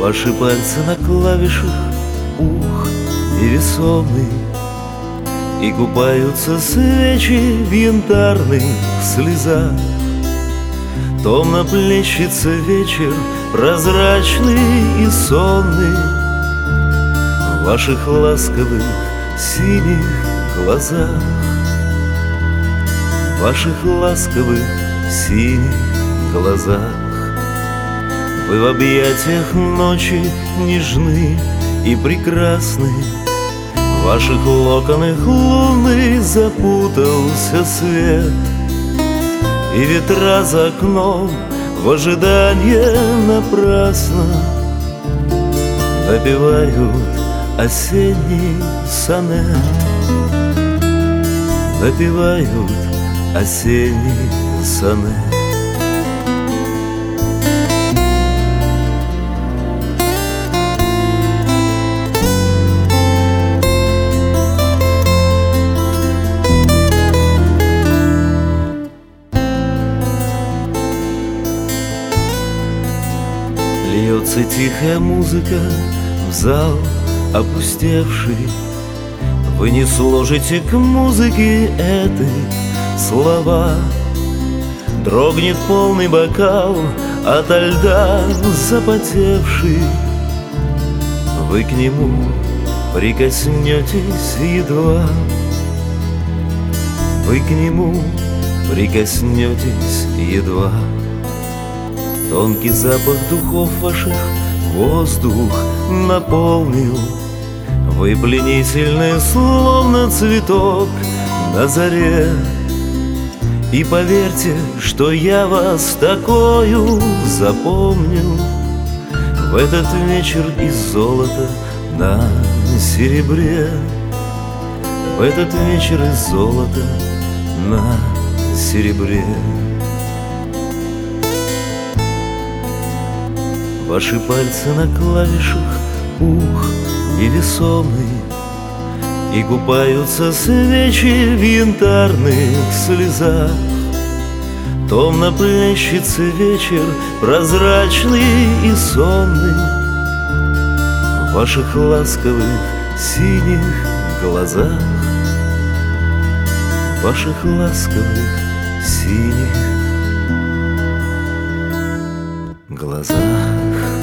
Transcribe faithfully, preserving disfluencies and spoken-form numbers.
Ваши пальцы на клавишах, ух, невесомый, и купаются свечи в янтарных слезах. Томно плещется вечер, прозрачный и сонный, в ваших ласковых синих глазах, в ваших ласковых синих глазах. Вы в объятиях ночи нежны и прекрасны, в ваших локонах луны запутался свет, и ветра за окном в ожидании напрасно напевают осенний сонет, напевают осенний сонет. Льется тихая музыка в зал опустевший. Вы не сложите к музыке этой слова. Дрогнет полный бокал ото льда запотевший. Вы к нему прикоснетесь едва. Вы к нему прикоснетесь едва. Тонкий запах духов ваших воздух наполнил. Вы пленительны, словно цветок на заре. И поверьте, что я вас такою запомню в этот вечер из золота на серебре, в этот вечер из золота на серебре. Ваши пальцы на клавишах, ух, невесомый, и купаются свечи в янтарных слезах. Томно плещется вечер, прозрачный и сонный, в ваших ласковых синих глазах, в ваших ласковых синих глазах.